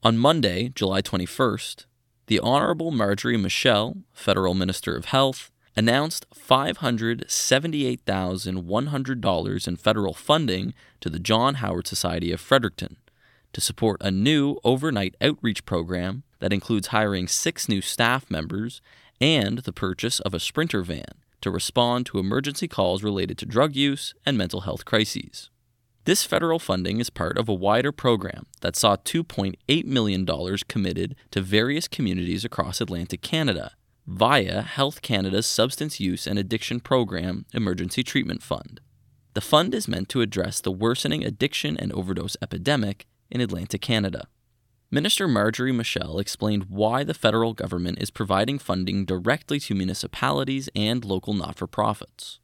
On Monday, July 21st, the Honorable Marjorie Michel, Federal Minister of Health, announced $578,100 in federal funding to the John Howard Society of Fredericton to support a new overnight outreach program that includes hiring 6 new staff members and the purchase of a Sprinter van to respond to emergency calls related to drug use and mental health crises. This federal funding is part of a wider program that saw $2.8 million committed to various communities across Atlantic Canada via Health Canada's Substance Use and Addiction Program Emergency Treatment Fund. The fund is meant to address the worsening addiction and overdose epidemic in Atlantic Canada. Minister Marjorie Michel explained why the federal government is providing funding directly to municipalities and local not-for-profits.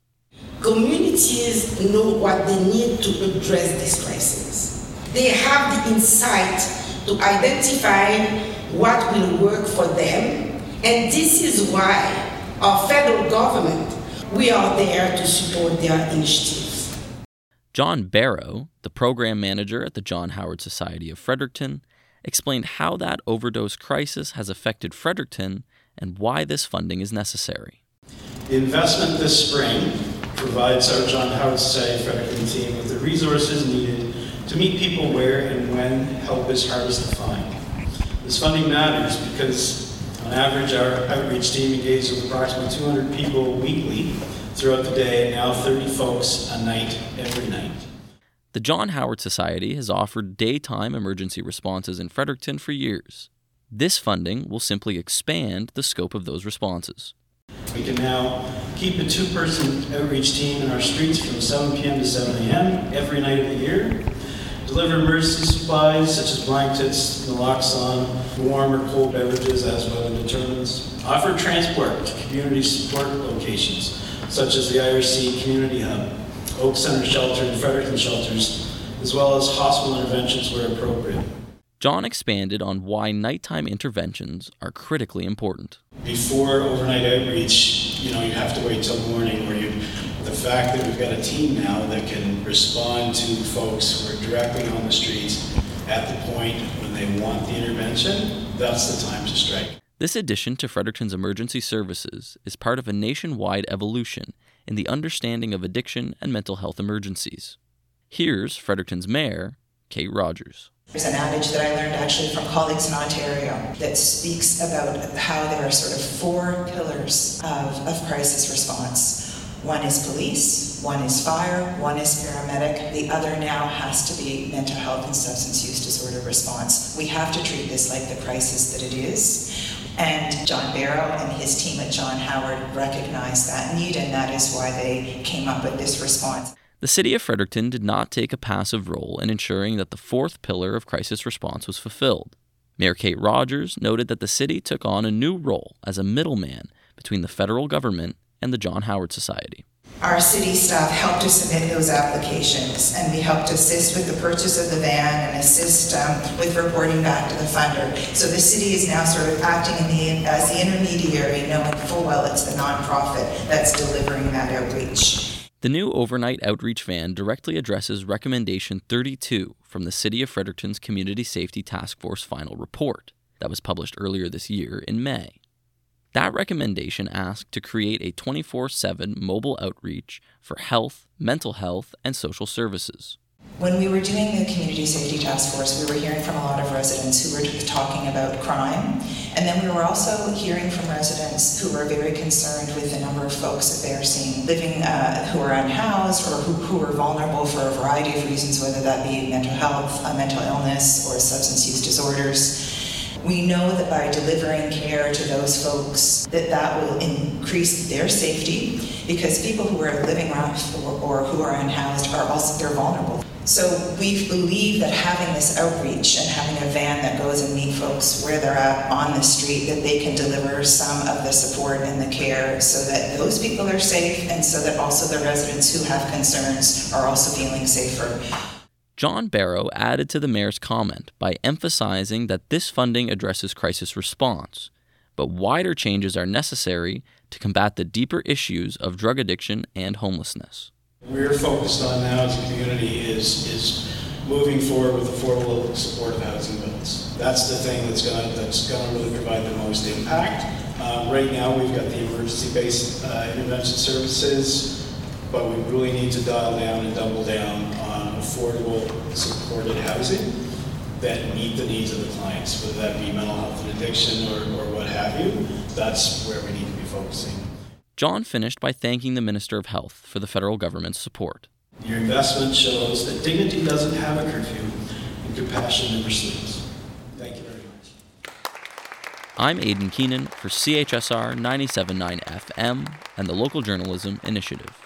Communities know what they need to address this crisis. They have the insight to identify what will work for them, and this is why our federal government, we are there to support their initiatives. John Barrow, the program manager at the John Howard Society of Fredericton, explained how that overdose crisis has affected Fredericton and why this funding is necessary. The investment this spring provides our John Howard Society of Fredericton team with the resources needed to meet people where and when help is hardest to find. This funding matters because, on average, our outreach team engages with approximately 200 people weekly throughout the day, and now 30 folks a night, every night. The John Howard Society has offered daytime emergency responses in Fredericton for years. This funding will simply expand the scope of those responses. We can now keep a 2-person outreach team in our streets from 7 p.m. to 7 a.m. every night of the year, deliver emergency supplies such as blankets, naloxone, warm or cold beverages as weather determines, offer transport to community support locations such as the IRC Community Hub, Oak Center Shelter, and Fredericton Shelters, as well as hospital interventions where appropriate. John expanded on why nighttime interventions are critically important. Before overnight outreach, you have to wait till morning, the fact that we've got a team now that can respond to folks who are directly on the streets at the point when they want the intervention, that's the time to strike. This addition to Fredericton's emergency services is part of a nationwide evolution in the understanding of addiction and mental health emergencies. Here's Fredericton's Mayor, Kate Rogers. There's an adage that I learned actually from colleagues in Ontario that speaks about how there are sort of 4 pillars of crisis response. One is police, one is fire, one is paramedic, the other now has to be mental health and substance use disorder response. We have to treat this like the crisis that it is. And John Barrow and his team at John Howard recognized that need, and that is why they came up with this response. The City of Fredericton did not take a passive role in ensuring that the 4th pillar of crisis response was fulfilled. Mayor Kate Rogers noted that the city took on a new role as a middleman between the federal government and the John Howard Society. Our city staff helped to submit those applications, and we helped assist with the purchase of the van and assist with reporting back to the funder. So the city is now sort of acting as the intermediary, knowing full well it's the nonprofit that's delivering that outreach. The new overnight outreach van directly addresses Recommendation 32 from the City of Fredericton's Community Safety Task Force final report that was published earlier this year in May. That recommendation asked to create a 24/7 mobile outreach for health, mental health, and social services. When we were doing the Community Safety Task Force, we were hearing from a lot of residents who were talking about crime, and then we were also hearing from residents who were very concerned with the number of folks that they're seeing living who are unhoused or who are vulnerable for a variety of reasons, whether that be mental health, mental illness, or substance use disorders. We know that by delivering care to those folks, that will increase their safety, because people who are living rough or who are unhoused are also, they're vulnerable. So we believe that having this outreach and having a van that goes and meet folks where they're at on the street, that they can deliver some of the support and the care so that those people are safe, and so that also the residents who have concerns are also feeling safer. John Barrow added to the mayor's comment by emphasizing that this funding addresses crisis response, but wider changes are necessary to combat the deeper issues of drug addiction and homelessness. We're focused on now as a community is moving forward with affordable supportive housing builds. That's the thing that's going to really provide the most impact. Right now we've got the emergency-based intervention services, but we really need to dial down and double down on affordable supported housing that meet the needs of the clients, whether that be mental health and addiction or what have you. That's where we need to be focusing. John finished by thanking the Minister of Health for the federal government's support. Your investment shows that dignity doesn't have a curfew and compassion never sleeps. Thank you very much. I'm Aidan Keenan for CHSR 97.9 FM and the Local Journalism Initiative.